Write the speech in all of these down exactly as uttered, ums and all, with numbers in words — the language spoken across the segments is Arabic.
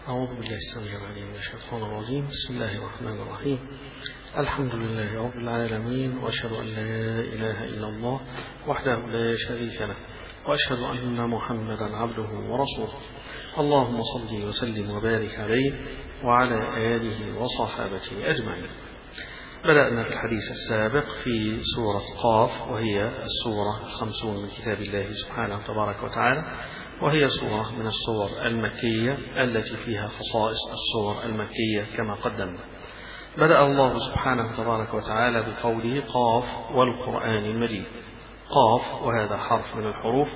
أعوذ بالله السميع العليم من الشيطان الرجيم. بسم الله الرحمن الرحيم. الحمد لله رب العالمين، وأشهد أن لا إله إلا الله وحده لا شريك له، وأشهد أن محمدا عبده ورسوله. اللهم صل وسلم وبارك عليه وعلى آله وصحابته أجمعين. بدأنا في الحديث السابق في سورة قاف، وهي السورة الخمسون من كتاب الله سبحانه تبارك وتعالى، وهي سورة من السور المكية التي فيها خصائص السور المكية كما قدمنا. بدأ الله سبحانه تبارك وتعالى بقوله قاف والقرآن المجيد. قاف وهذا حرف من الحروف،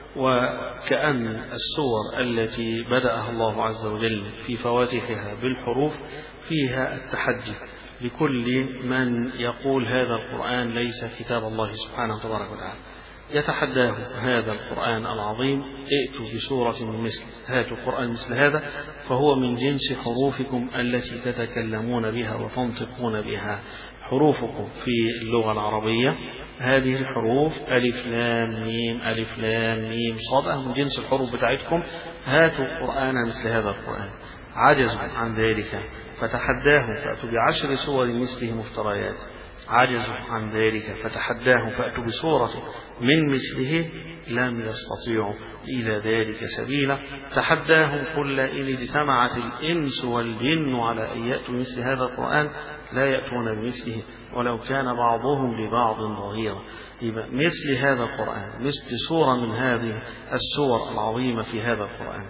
وكأن السور التي بدأها الله عز وجل في فواتحها بالحروف فيها التحدي لكل من يقول هذا القرآن ليس كتاب الله سبحانه تبارك وتعالى. يتحداه هذا القرآن العظيم: ائتوا بسورة من مثل هاتوا القرآن مثل هذا، فهو من جنس حروفكم التي تتكلمون بها وتنطقون بها. حروفكم في اللغة العربية هذه الحروف ألف لام ميم ألف لام ميم صاد، من جنس الحروف بتاعتكم. هاتوا القرآن مثل هذا القرآن. عجزوا عن ذلك فتحداهم فأتوا بعشر سور مثله مفتريات. عجزوا عن ذلك فتحداهم فأتوا بسورة من مثله، لم يستطيعوا إلى ذلك سبيلا. تحداهم قل إن اجتمعت الإنس والجن على أن يأتوا مثل هذا القرآن لا يأتون بمثله ولو كان بعضهم لبعض ظهيرا. يبقى مثل هذا القرآن، مثل سورة من هذه السور العظيمة في هذا القرآن،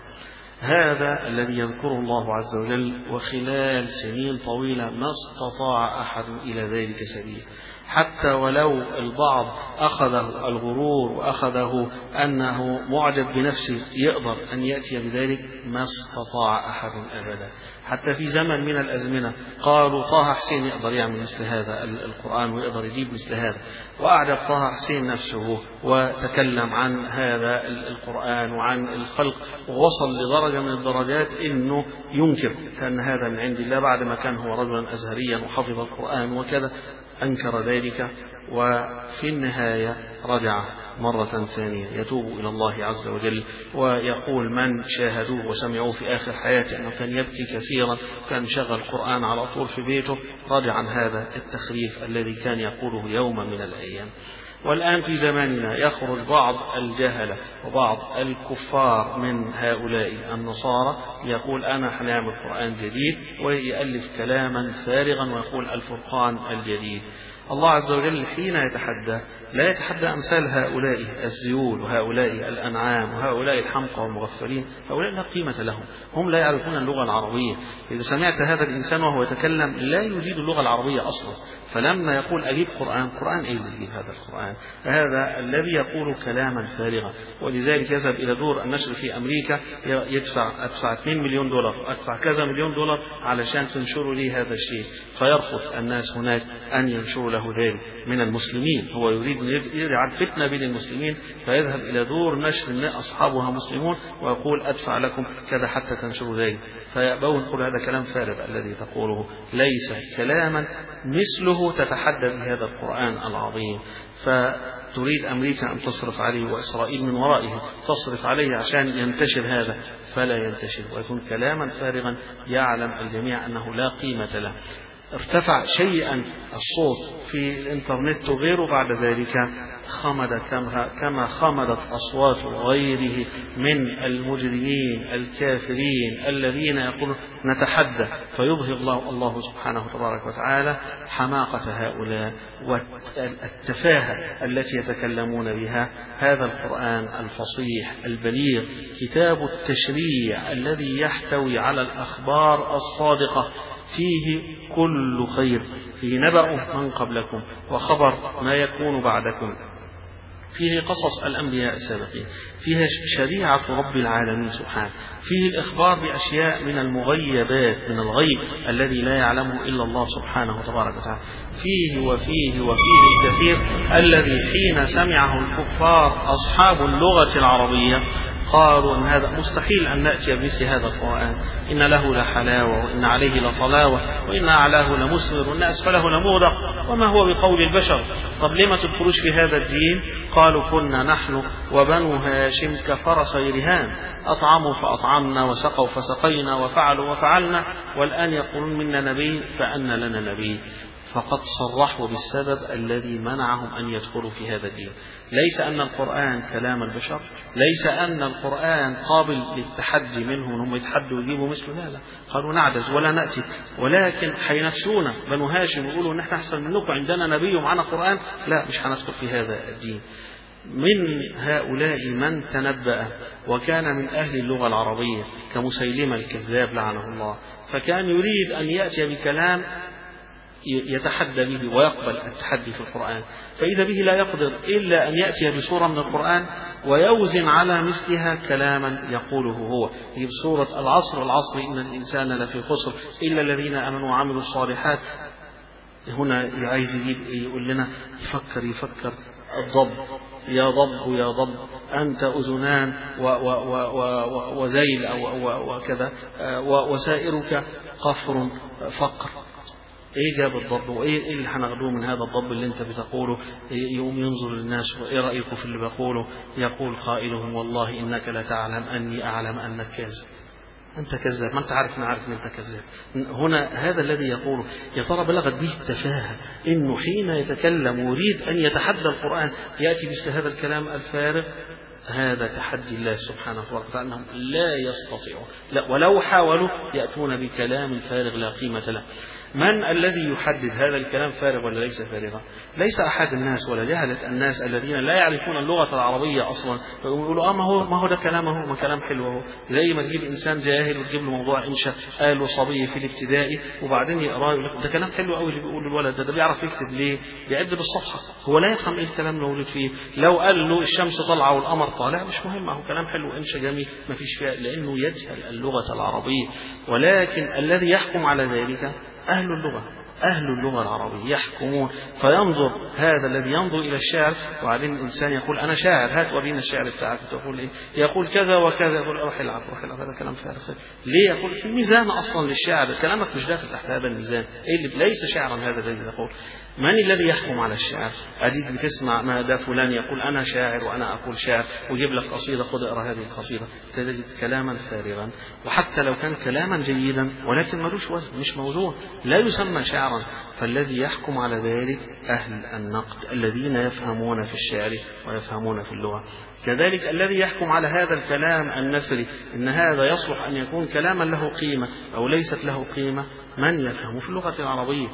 هذا الذي يذكره الله عز وجل، وخلال سنين طويلة ما استطاع أحد إلى ذلك سبيل. حتى ولو البعض أخذه الغرور وأخذه أنه معجب بنفسه يقدر أن يأتي بذلك، ما استطاع أحد أبدا. حتى في زمن من الأزمنة قالوا طه حسين يقدر يعمل مثل هذا القرآن ويقدر يجيب مثل هذا، وأعجب طه حسين نفسه وتكلم عن هذا القرآن وعن الخلق، ووصل لدرجة من الدرجات أنه ينكر كأن هذا من عند الله، بعد ما كان هو رجلا أزهريا وحفظ القرآن وكذا. أنكر ذلك، وفي النهاية رجع مرة ثانية يتوب إلى الله عز وجل، ويقول من شاهدوه وسمعوه في آخر حياته أنه كان يبكي كثيرا، كان شغل القرآن على طول في بيته، رجع عن هذا التخريف الذي كان يقوله يوما من الأيام. والآن في زماننا يخرج بعض الجهلة وبعض الكفار من هؤلاء النصارى يقول أنا هنعمل قرآن جديد، ويألف كلاما فارغا ويقول الفرقان الجديد. الله عز وجل حين يتحدى لا يتحدى أمثال هؤلاء الزيول وهؤلاء الأنعام وهؤلاء الحمقى والمغفلين. هؤلاء لا قيمة لهم، هم لا يعرفون اللغة العربية. إذا سمعت هذا الإنسان وهو يتكلم لا يجيد اللغة العربية أصلا، فلما يقول أجيب قرآن، قرآن إيه اللي يجيب هذا القرآن؟ هذا الذي يقول كلاما فارغا. ولذلك يذهب إلى دور النشر في أمريكا يدفع أدفع اثنين مليون دولار، أدفع كذا مليون دولار علشان تنشروا لي هذا الشيء، فيرفض الناس هناك أن ينشروا له ذلك من المسلمين. هو يريد أن يجعل فتنة بين المسلمين، فيذهب إلى دور نشر أصحابها مسلمون ويقول أدفع لكم كذا حتى تنشروا ذلك، فيأبون. يقول هذا كلام فارغ الذي تقوله، ليس كلاما مثله تتحدى بهذا القرآن العظيم. فتريد أمريكا أن تصرف عليه وإسرائيل من ورائه تصرف عليه عشان ينتشر هذا، فلا ينتشر ويكون كلاما فارغا يعلم الجميع أنه لا قيمة له. ارتفع شيئا الصوت في الانترنت وغيره، بعد ذلك خمد كما خمدت أصوات غيره من المجرمين الكافرين الذين يقولون نتحدى، فيظهر الله, الله سبحانه تبارك وتعالى حماقة هؤلاء والتفاهة التي يتكلمون بها. هذا القرآن الفصيح البليغ كتاب التشريع الذي يحتوي على الأخبار الصادقة، فيه كل خير، فيه نبأ من قبلكم وخبر ما يكون بعدكم، فيه قصص الأنبياء السابقين، فيه شريعة رب العالمين سبحانه، فيه الإخبار بأشياء من المغيبات من الغيب الذي لا يعلمه إلا الله سبحانه تبارك وتعالى. فيه وفيه وفيه الكثير الذي حين سمعه الكفار أصحاب اللغة العربية قالوا أن هذا مستحيل أن نأتي بمثل هذا القرآن، إن له لحلاوة وإن عليه لطلاوة وإن أعلاه لمسمر وإن أسفله لمغدق وما هو بقول البشر. طب لما تدخلوش في هذا الدين؟ قالوا كنا نحن وبنو هاشم كفرسي رهان، أطعموا فأطعمنا وسقوا فسقينا وفعلوا وفعلنا، والآن يقولون منا نبي فأن لنا نبي. فقد صرحوا بالسبب الذي منعهم أن يدخلوا في هذا الدين. ليس أن القرآن كلام البشر، ليس أن القرآن قابل للتحدي منهم أنهم يتحدوا ويجيبوا مثله، لا لا، قالوا نعجز ولا نأتي، ولكن حينفسونا بنو هاشم يقولوا نحن أحسن منكم عندنا نبي ومعنا قرآن، لا مش هندخل في هذا الدين. من هؤلاء من تنبأ وكان من أهل اللغة العربية كمسيلمة الكذاب لعنه الله، فكان يريد أن يأتي بكلام يتحدى به ويقبل التحدي في القرآن، فإذا به لا يقدر إلا أن يأتي بسورة من القرآن ويوزن على مثلها كلاما يقوله هو. يجيب سورة العصر، العصر إن الإنسان لفي خسر إلا الذين آمنوا وعملوا الصالحات. هنا عايز يجيب يقول لنا يفكر يفكر الضب، يا ضب يا ضب أنت أذنان وزيل وكذا وسائرك قفر فقر. ايه جاب الضب وايه اللي هناخدوه من هذا الضب اللي انت بتقوله؟ يقوم ينظر للناس وايه رايكم في اللي بقوله؟ يقول قائلهم والله انك لا تعلم اني اعلم انك كاذب. انت كذاب، ما انت عارف انا عارف ان انت كذاب. هنا هذا الذي يقوله يا ترى بلغت به التفاهه انه حين يتكلم ويريد ان يتحدى القران ياتي مثل هذا الكلام الفارغ. هذا تحدي الله سبحانه وتعالى أنهم لا يستطيعون، لا ولو حاولوا يأتون بكلام فارغ لا قيمة له. من الذي يحدد هذا الكلام فارغ ولا ليس فارغا؟ ليس أحد الناس ولا جهلة الناس الذين لا يعرفون اللغة العربية أصلا، فيقولوا آه ما هو ما هو ده كلامه، ما كلام حلو هو. زي ما تجيب إنسان جاهل وتجيب له موضوع إنشاء قاله صبي في الابتدائي وبعدين يقراه يقول لك ده كلام حلو قوي اللي بيقوله الولد ده، ده بيعرف يكتب ليه؟ بيعد بالصفحة، هو لا يفهم إيه الكلام اللي مولود فيه. لو قال له الشمس طالعة والقمر طالع مش مهم، هو كلام حلو إنشاء جميل ما فيش فيها، لأنه يجهل اللغة العربية. ولكن الذي يحكم على ذلك أهل اللغة، أهل اللغة العربية يحكمون. فينظر هذا الذي ينظر إلى الشعر، وبعدين الإنسان يقول أنا شاعر هات ورينا الشعر بتاعك، تقول إيه؟ يقول كذا وكذا، يقول روح العب روح العب، هذا كلام فارغ. ليه؟ يقول في ميزان أصلا للشعر، كلامك مش داخل تحت هذا الميزان، إيه اللي ليس شعرا هذا الذي يقول. من الذي يحكم على الشعر؟ أديك بتسمع ما ده فلان يقول أنا شاعر وأنا أقول شعر ويجيب لك قصيدة خذ اقرأ هذه القصيدة، تجد كلاما فارغا. وحتى لو كان كلاما جيدا ولكن ملوش وزن مش موزون لا يسمى شعرا. فالذي يحكم على ذلك أهل النقد الذين يفهمون في الشعر ويفهمون في اللغة. كذلك الذي يحكم على هذا الكلام النثري إن هذا يصلح أن يكون كلاما له قيمة أو ليست له قيمة من يفهم في اللغة العربية.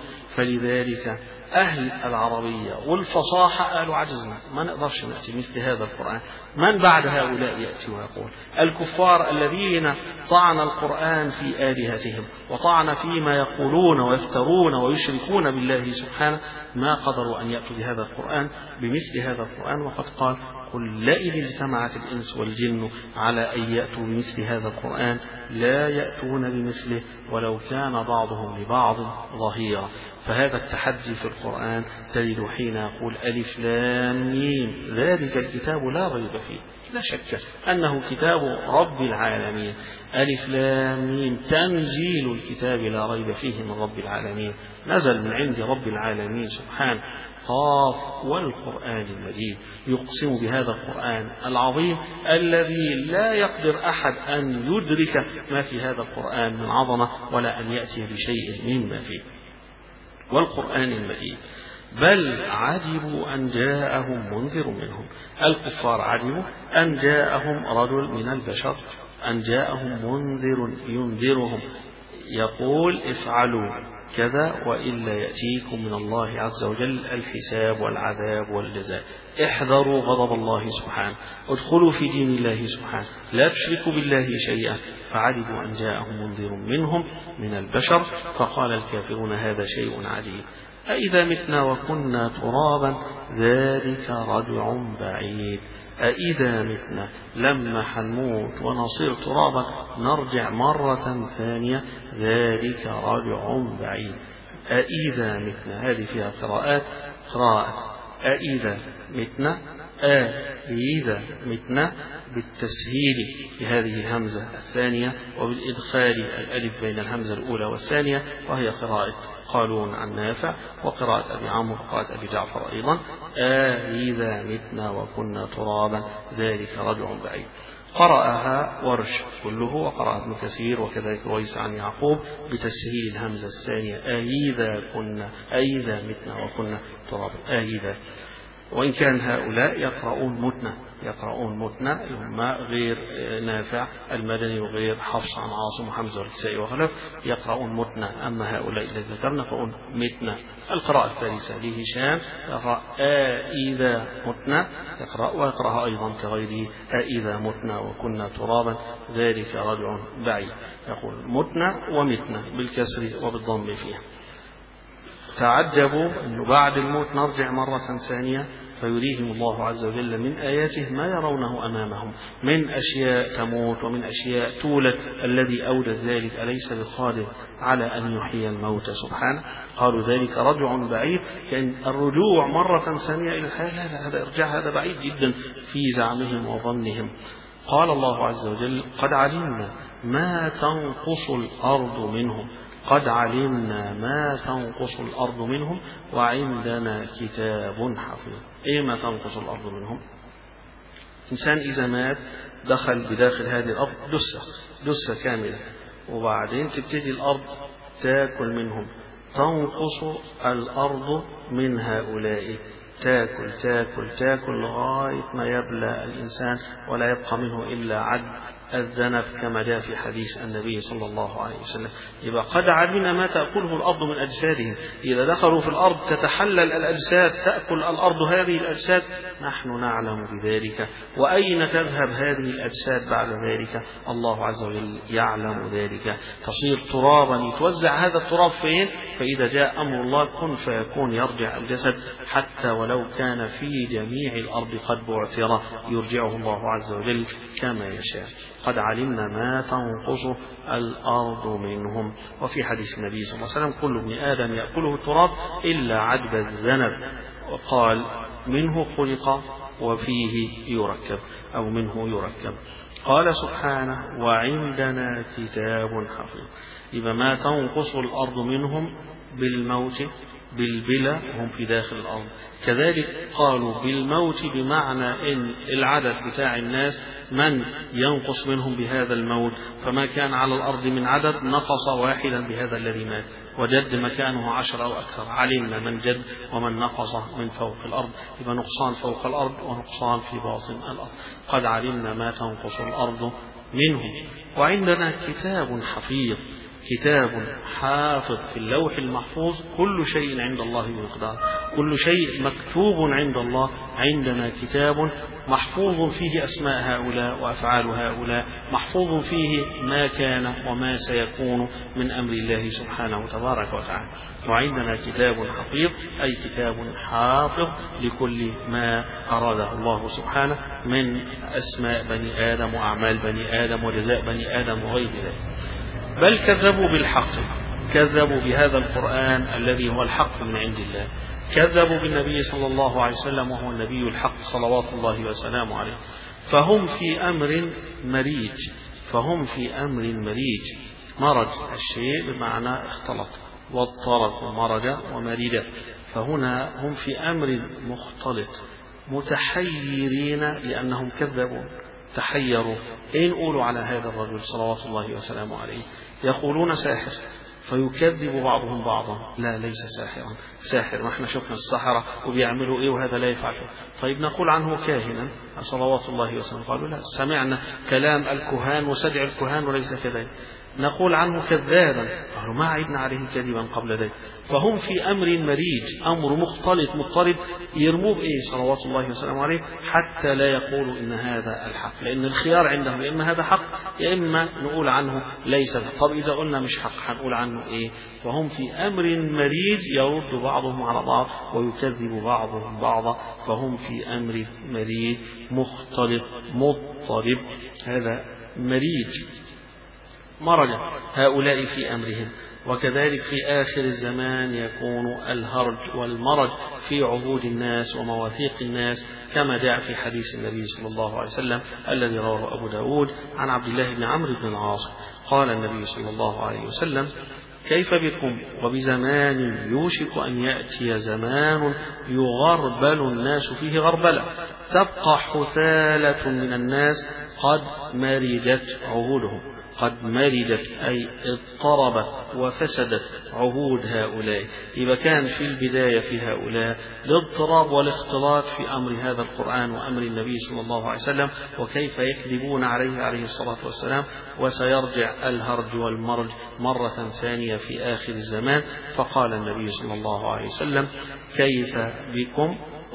فلذلك أهل العربية والفصاحة قالوا عجزنا ما نقدرش نأتي مثل هذا القرآن. من بعد هؤلاء يأتي ويقول؟ الكفار الذين طعن القرآن في آلهتهم وطعن فيما يقولون ويفترون ويشركون بالله سبحانه ما قدروا أن يأتوا بهذا القرآن بمثل هذا القرآن. وقد قال قل لئن اجتمعت الإنس والجن على أن يأتوا بمثل هذا القرآن لا يأتون بمثله ولو كان بعضهم لبعض ظهيرا. فهذا التحدي في القرآن تجد حين يقول ألف لام ميم ذلك الكتاب لا ريب فيه، لا شك أنه كتاب رب العالمين. ألف لام ميم تنزيل الكتاب لا ريب فيه من رب العالمين، نزل من عند رب العالمين سبحانه. قاف والقرآن المجيد، يقسم بهذا القرآن العظيم الذي لا يقدر أحد أن يدرك ما في هذا القرآن من عظمة ولا أن يأتي بشيء مما فيه. والقرآن المجيد بل عجبوا أن جاءهم منذر منهم. الكفار عجبوا أن جاءهم رجل من البشر، أن جاءهم منذر ينذرهم يقول افعلوا كذا وإلا يأتيكم من الله عز وجل الحساب والعذاب والجزاء. احذروا غضب الله سبحانه، ادخلوا في دين الله سبحانه، لا تشركوا بالله شيئا. فعجبوا أن جاءهم منذر منهم من البشر فقال الكافرون هذا شيء عجيب أإذا متنا وكنا ترابا ذلك رجع بعيد. أإذا متنا لما حنموت ونصير ترابا نرجع مرة ثانية ذلك رجع بعيد. أإذا متنا هذه فيها قراءات، قراءة أإذا متنا آ إذا متنا بالتسهيل بهذه الهمزة الثانية وبالإدخال الألف بين الهمزة الأولى والثانية، وهي قراءة قالون عن نافع وقراءة أبي عمرو وقراءة أبي جعفر أيضا. إذا متنا وكنا ترابا ذلك رجع بعيد. قرأها ورش كله وقرأ ابن كثير وكذلك رويس عن يعقوب بتسهيل الهمزة الثانية إذا كنا إذا متنا وكنا ترابا إذا. وإن كان هؤلاء يقرؤون متنا يقرؤون متنا هم غير نافع المدني وغير حفص عن عاصم وحمزة والكسائي وخلف يقرؤون متنا، أما هؤلاء الذين ذكرنا فقول متنا. القراءة الثالثة لهشام يقرأ إذا متنا يقرأ ويقرأها أيضا كغيره إذا متنا وكنا ترابا ذلك رجع بعيد. يقول متنا ومتنا بالكسر وبالضم فيها. تعجبوا أنه بعد الموت نرجع مرة ثانية فيريهم الله عز وجل من آياته ما يرونه أمامهم من أشياء تموت ومن أشياء تولد، الذي أولد ذلك أليس بقادر على أن يحيي الموت سبحانه. قالوا ذلك رجع بعيد، كأن الرجوع مرة ثانية إلى الحياة لا هذا إرجاع هذا بعيد جدا في زعمهم وظنهم. قال الله عز وجل قد علمنا ما تنقص الأرض منهم قد علمنا ما تنقص الأرض منهم وعندنا كتاب حفيظ. إيه ما تنقص الأرض منهم؟ إنسان إذا مات دخل بداخل هذه الأرض دسة دسة كاملة، وبعدين تبتدي الأرض تأكل منهم، تنقص الأرض من هؤلاء، تأكل تأكل تأكل لغاية ما يبلى الإنسان ولا يبقى منه إلا عد الذنب كما جاء في حديث النبي صلى الله عليه وسلم. يبقى قد علمنا ما تأكله الأرض من أجسادهم. إذا دخلوا في الأرض تتحلل الأجساد، تأكل الأرض هذه الأجساد، نحن نعلم بذلك. وأين تذهب هذه الأجساد بعد ذلك؟ الله عز وجل يعلم ذلك. تصير ترابا، يتوزع هذا التراب فين؟ فإذا جاء أمر الله كن فيكون يرجع الجسد حتى ولو كان في جميع الأرض قد بعثر يرجعه الله عز وجل كما يشاء. قد علمنا ما تنقص الأرض منهم. وفي حديث النبي صلى الله عليه وسلم كل ابن آدم يأكله التراب إلا عجب الذنب، وقال منه خلق وفيه يركب أو منه يركب. قال سبحانه وعندنا كتاب حفيظ. إذا ما تنقص الأرض منهم بالموت بالبلا هم في داخل الأرض. كذلك قالوا بالموت بمعنى إن العدد بتاع الناس من ينقص منهم بهذا الموت، فما كان على الأرض من عدد نقص واحدا بهذا الذي مات وجد مكانه عشر أو أكثر. علمنا من جد ومن نقص من فوق الأرض، يبقى نقصان فوق الأرض ونقصان في باطن الأرض. قد علمنا ما تنقص الأرض منهم وعندنا كتاب حفيظ. كتاب حافظ في اللوح المحفوظ، كل شيء عند الله بمقدار، كل شيء مكتوب عند الله. عندنا كتاب محفوظ فيه أسماء هؤلاء وأفعال هؤلاء، محفوظ فيه ما كان وما سيكون من أمر الله سبحانه تبارك وتعالى. وعندنا كتاب حفيظ أي كتاب حافظ لكل ما أراده الله سبحانه من أسماء بني آدم وأعمال بني آدم وجزاء بني آدم وغير ذلك. بل كذبوا بالحق، كذبوا بهذا القرآن الذي هو الحق من عند الله، كذبوا بالنبي صلى الله عليه وسلم وهو النبي الحق صلوات الله وسلامه عليه. فهم في أمر مريج، فهم في أمر مريج. مرج الشيء بمعنى اختلط، واضطرب ومرج ومرج، فهنا هم في أمر مختلط متحيرين لأنهم كذبوا تحيروا. إن قولوا على هذا الرجل صلوات الله وسلامه عليه؟ يقولون ساحر، فيكذب بعضهم بعضا. لا ليس ساحرا، ساحر ما احنا شفنا السحرة وبيعملوا ايه وهذا لا يفعل. طيب نقول عنه كاهنا صلوات الله وسلامه؟ قالوا لا، سمعنا كلام الكهان وسجع الكهان وليس كذلك. نقول عنه كذابا، قالوا ما عدنا عليه كذبا قبل ذلك. فهم في أمر مريج، أمر مختلط مضطرب، يرموه بإيه صلوات الله وسلامه عليه حتى لا يقولوا إن هذا الحق، لأن الخيار عندهم يا إما هذا حق يا إما نقول عنه ليس. طب إذا قلنا مش حق هنقول عنه إيه؟ وهم في أمر مريج يرد بعضهم على بعض ويكذب بعضهم بعضا. فهم في أمر مريج مختلط مضطرب. هذا مريج. مرجا هؤلاء في أمرهم. وكذلك في آخر الزمان يكون الهرج والمرج في عهود الناس ومواثيق الناس، كما جاء في حديث النبي صلى الله عليه وسلم الذي رواه أبو داود عن عبد الله بن عمرو بن العاص قال النبي صلى الله عليه وسلم: كيف بكم وبزمان يوشك أن يأتي زمان يغربل الناس فيه غربلة، تبقى حثالة من الناس قد مرجت عهودهم. قد مرجت أي اضطربت وفسدت عهود هؤلاء. إذا كان في البداية في هؤلاء الاضطراب والاختلاط في أمر هذا القرآن وأمر النبي صلى الله عليه وسلم، وكيف يكذبون عليه عليه الصلاة والسلام، وسيرجع الهرج والمرج مرة ثانية في آخر الزمان. فقال النبي صلى الله عليه وسلم: كيف بكم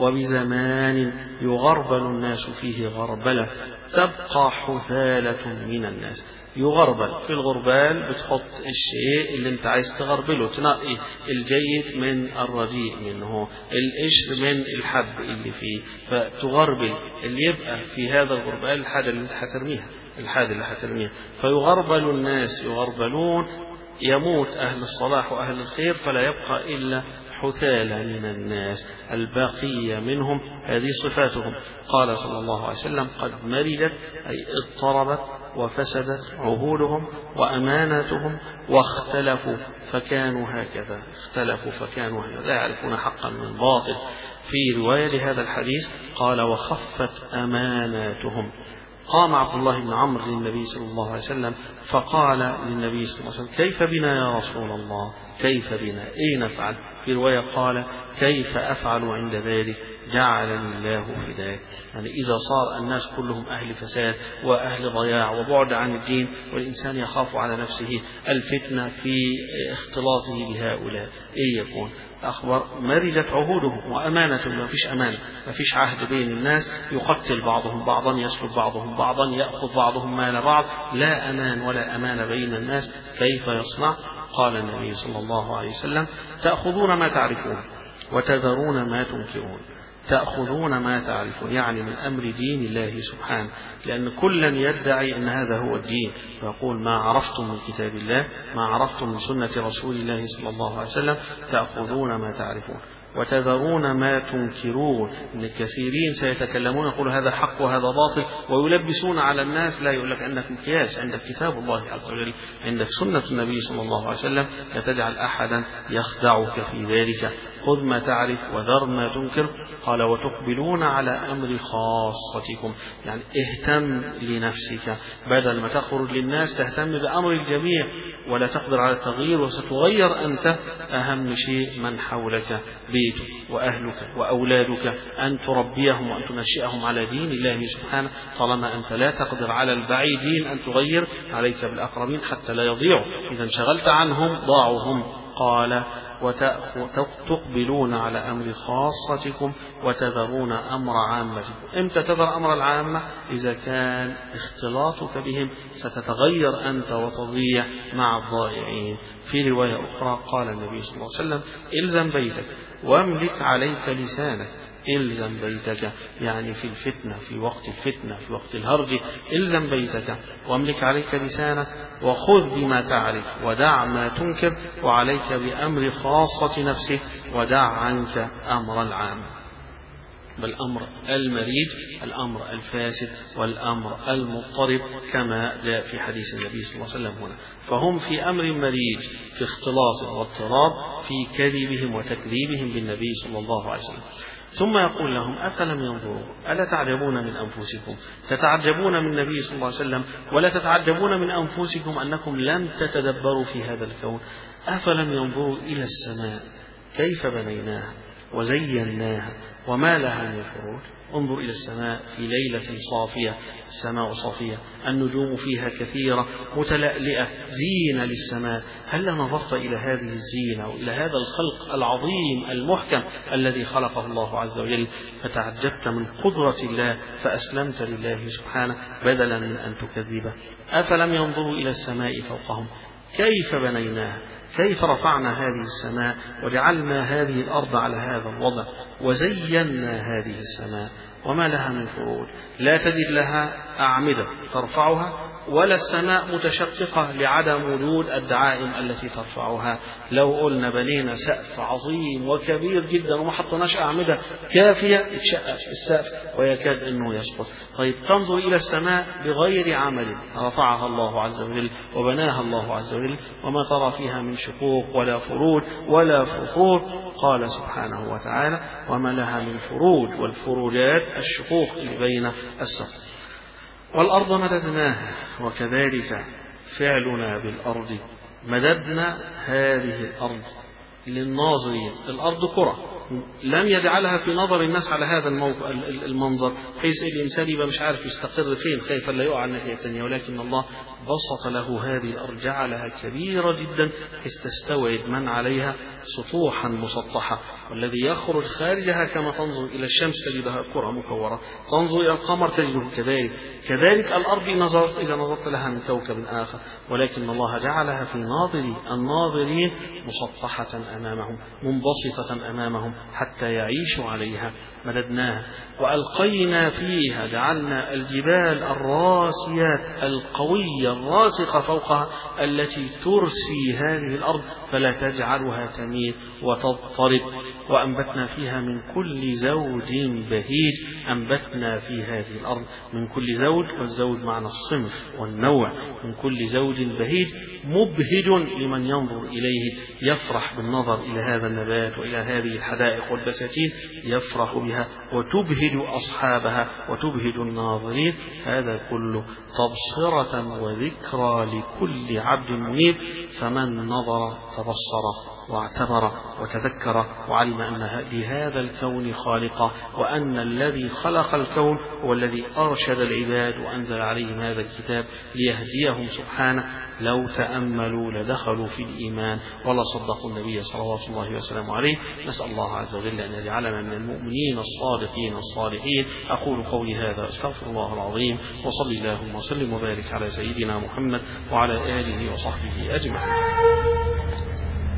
وبزمان يغربل الناس فيه غربلة، تبقى حثالة من الناس. يغربل في الغربال بتحط الشيء اللي انت عايز تغربله، تنقي الجيد من الرديء منه، القشر من الحب اللي فيه، فتغربل اللي يبقى في هذا الغربال الحاجة اللي انت هترميها، الحاجة اللي هترميها. فيغربل الناس يغربلون، يموت أهل الصلاح وأهل الخير فلا يبقى إلا حثالة من الناس، الباقية منهم هذه صفاتهم. قال صلى الله عليه وسلم: قد مرجت أي اضطربت وفسدت عهودهم وأماناتهم، واختلفوا فكانوا هكذا، اختلفوا فكانوا هكذا، لا يعرفون حقا من باطل. في رواية لهذا الحديث قال: وخفت أماناتهم. قام عبد الله بن عمرو للنبي صلى الله عليه وسلم فقال للنبي صلى الله عليه وسلم: كيف بنا يا رسول الله؟ كيف بنا؟ إيه نفعل؟ في رواية قال: كيف أفعل عند ذلك؟ جعلني الله فداك. يعني إذا صار الناس كلهم أهل فساد وأهل ضياع وبعد عن الدين، والإنسان يخاف على نفسه الفتنة في اختلاطه بهؤلاء، إيه يكون؟ أخبر مرجت عهودهم وأمانة، ما فيش أمان، ما فيش عهد بين الناس، يقتل بعضهم بعضا، يسلب بعضهم بعضا، يأخذ بعضهم مال بعض، لا أمان ولا أمان بين الناس. كيف يصنع؟ قال النبي صلى الله عليه وسلم: تأخذون ما تعرفون وتذرون ما تنكرون. تأخذون ما تعرفون يعني من أمر دين الله سبحانه، لأن كلا يدعي أن هذا هو الدين، ويقول: ما عرفتم من كتاب الله، ما عرفتم من سنة رسول الله صلى الله عليه وسلم، تأخذون ما تعرفون وتذرون ما تنكرون. إن الكثيرين سيتكلمون يقول هذا حق وهذا باطل، ويلبسون على الناس. لا يقول لك عندك مقياس، عندك كتاب الله عز وجل، عندك سنة النبي صلى الله عليه وسلم، لا تجعل أحدا يخدعك في ذلك. خذ ما تعرف وذر ما تنكر. قال: وتقبلون على أمر خاصتكم، يعني اهتم لنفسك، بدل ما تخرج للناس تهتم بأمر الجميع ولا تقدر على التغيير، وستغير أنت أهم شيء من حولك، بيتك وأهلك وأولادك، أن تربيهم وأن تنشئهم على دين الله سبحانه. طالما أنت لا تقدر على البعيدين أن تغير، عليك بالأقربين حتى لا يضيعوا، إذا انشغلت عنهم ضاعوا هم. قال: وتقبلون على أمر خاصتكم وتذرون أمر عامتكم. إمتى تذر أمر العامة؟ إذا كان اختلاطك بهم ستتغير أنت وتضيع مع الضائعين. في رواية أخرى قال النبي صلى الله عليه وسلم: إلزم بيتك واملك عليك لسانك. إلزم بيتك يعني في الفتنة، في وقت الفتنة، في وقت الهرج، إلزم بيتك واملك عليك لسانك، وخذ بما تعرف ودع ما تنكر، وعليك بأمر خاصة نفسك ودع عنك أمر العام، بالأمر المريج، الأمر الفاسد والأمر المضطرب، كما جاء في حديث النبي صلى الله عليه وسلم هنا. فهم في أمر مريج، في اختلاط واضطراب، في كذبهم وتكذيبهم بالنبي صلى الله عليه وسلم. ثم يقول لهم: أفلم ينظروا؟ ألا تعجبون من أنفسكم؟ تتعجبون من النبي صلى الله عليه وسلم، ولا تتعجبون من أنفسكم أنكم لم تتدبروا في هذا الكون؟ أفلم ينظروا إلى السماء كيف بنيناها وزيناها وما لها من فروج؟ انظر إلى السماء في ليلة صافية، السماء صافية، النجوم فيها كثيرة متلألئة، زينة للسماء. هل نظرت إلى هذه الزينة وإلى هذا الخلق العظيم المحكم الذي خلقه الله عز وجل، فتعجبت من قدرة الله فأسلمت لله سبحانه بدلا من أن تكذبه؟ أفلم ينظروا إلى السماء فوقهم كيف بنيناها، كيف رفعنا هذه السماء وجعلنا هذه الأرض على هذا الوضع، وزينا هذه السماء وما لها من فروج، لا تجد لها أعمدة ترفعها ولا السماء متشققة لعدم وجود الدعائم التي ترفعها. لو قلنا بنينا سقف عظيم وكبير جدا وما حطناش أعمدة كافية يتشقق السقف ويكاد أنه يسقط. طيب تنظر إلى السماء بغير عمل رفعها الله عز وجل وبناها الله عز وجل وما ترى فيها من شقوق ولا فروج ولا فخور. قال سبحانه وتعالى وما لها من فروج، والفروجات الشقوق اللي بين السقف. والأرض مددناها وكذلك فعلنا بالأرض، مددنا هذه الأرض للناظرين. الأرض كرة لم يجعلها في نظر الناس على هذا الموقع المنظر حيث الإنسان يبقى مش عارف يستقر فين خايفا لا يقع الناحية الثانية، ولكن الله بسط له هذه الأرض جعلها كبيرة جدا حيث تستوعب من عليها سطوحا مسطحة، والذي يخرج خارجها كما تنظر إلى الشمس تجدها كرة مكورة، تنظر إلى القمر تجده كذلك. كذلك الأرض نظرت إذا نظرت لها من كوكب آخر، ولكن الله جعلها في ناظري الناظرين مسطحة أمامهم منبسطة أمامهم حتى يعيشوا عليها. مددناها وألقينا فيها، جعلنا الجبال الراسيات القوية الراسخة فوقها التي ترسي هذه الأرض فلا تجعلها تميل وتضطرب. وأنبتنا فيها من كل زوج بهيج، أنبتنا في هذه الأرض من كل زوج، والزوج معنى الصنف والنوع، من كل زوج بهيج مبهج لمن ينظر إليه، يفرح بالنظر إلى هذا النبات وإلى هذه الحدائق والبساتين، يفرح بها وتبهج أصحابها وتبهج الناظرين. هذا كله تبصرة وذكرى لكل عبد منيب، فمن نظر تبصر واعتبر وتذكر وعلم أن لهذا الكون خالقا، وأن الذي خلق الكون هو الذي أرشد العباد وأنزل عليهم هذا الكتاب ليهديهم سبحانه. لو تأملوا لدخلوا في الإيمان ولا صدقوا النبي صلوات الله وسلامه عليه. نسأل الله عز وجل أن يجعلنا من المؤمنين الصادقين الصالحين. أقول قولي هذا أستغفر الله العظيم، وصلي اللهم وسلم وبارك على سيدنا محمد وعلى آله وصحبه أجمعين.